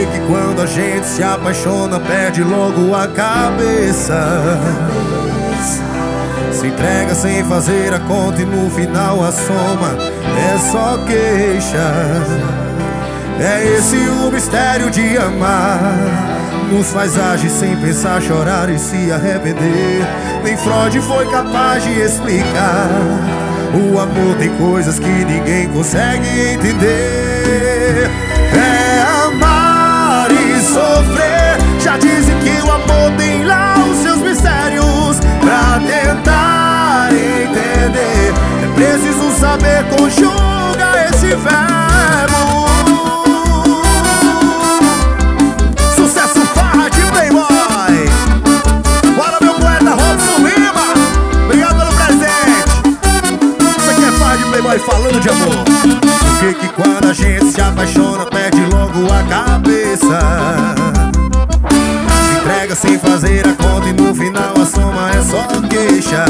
que quando a gente se apaixona perde logo a cabeça? Se entrega sem fazer a conta e no final a soma é só queixa. É esse o mistério de amar, nos faz agir sem pensar, chorar e se arrepender. Nem Freud foi capaz de explicar. O amor tem coisas que ninguém consegue entender. É amar e sofrer. Já dizem que o amor tem lá os seus mistérios. Pra tentar entender é preciso saber conjugar esse verbo. Sucesso Farra de Playboy. Bora, meu poeta Robson Lima. Obrigado pelo presente. Isso aqui é Farra de Playboy falando de amor. Por que quando a gente se apaixona perde logo a cabeça? Se entrega sem fazer a conta e no final a soma é só queixa.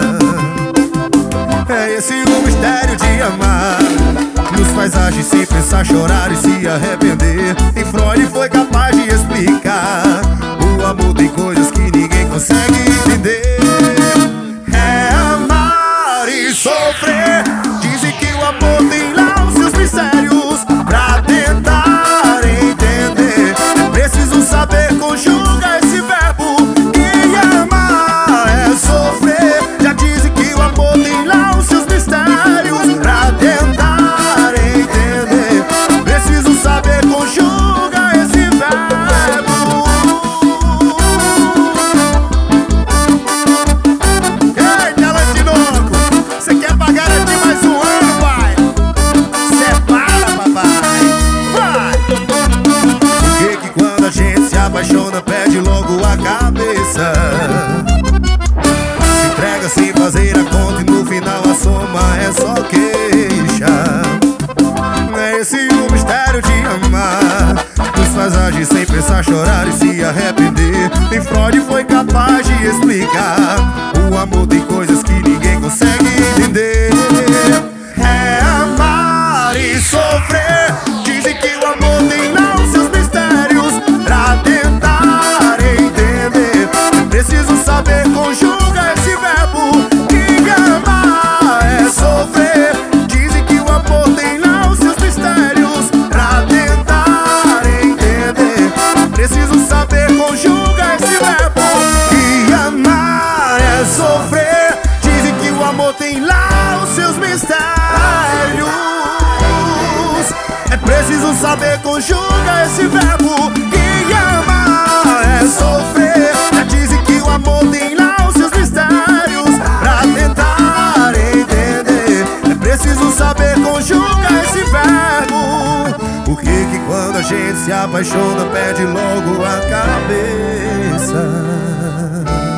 É esse o mistério de amar, nos faz agir sem pensar, chorar e se arrepender. E Freud foi capaz de explicar. O amor tem coisas que ninguém consegue entender. É amar e sofrer. Dizem que o amor tem lá os seus mistérios. Pra tentar entender é preciso saber conjugar esse verbo. E amar é sofrer. Já dizem que o amor tem lá os seus mistérios. Pra tentar entender preciso saber conjugar esse verbo. Ei, Talantinoco, você quer pagar aqui mais um ano, pai? Separa, papai, vai! Por que quando a gente se apaixona perde logo a cabeça? Se entrega sem fazer a conta e no final a soma é só queixa. É esse o mistério de amar, nos faz agir sem pensar, chorar e se arrepender. E Freud foi capaz de explicar. O amor tem coisas que ninguém consegue entender. É amar e sofrer. Dizem que o amor tem lá os seus mistérios. Pra tentar entender é preciso saber conjugar esse verbo. E amar é sofrer. Dizem que o amor tem lá os seus mistérios. Pra tentar entender preciso saber conjugar esse verbo. E amar é sofrer. Dizem que o amor tem lá os seus mistérios. É preciso saber conjugar esse verbo. E amar é sofrer. Já dizem que o amor tem lá os seus mistérios. Pra tentar entender é preciso saber conjugar esse verbo. Por que quando a gente se apaixona perde logo a cabeça?